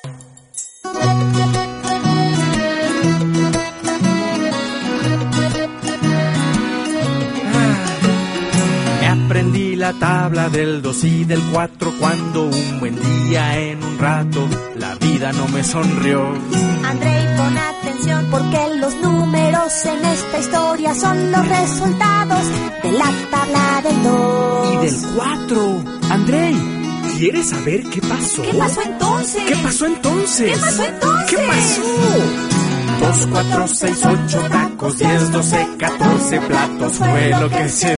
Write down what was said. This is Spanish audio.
Aprendí la tabla del 2 y del 4 cuando un buen día en un rato la vida no me sonrió. Andrei, pon atención porque los números en esta historia son los resultados de la tabla del 2 y del 4. Andrei, ¿quieres saber qué pasó? ¿Qué pasó entonces? ¿Qué pasó entonces? ¿Qué pasó entonces? ¿Qué pasó? 2, 4, 6, 8 tacos, 10, 12, 14 platos fue lo que se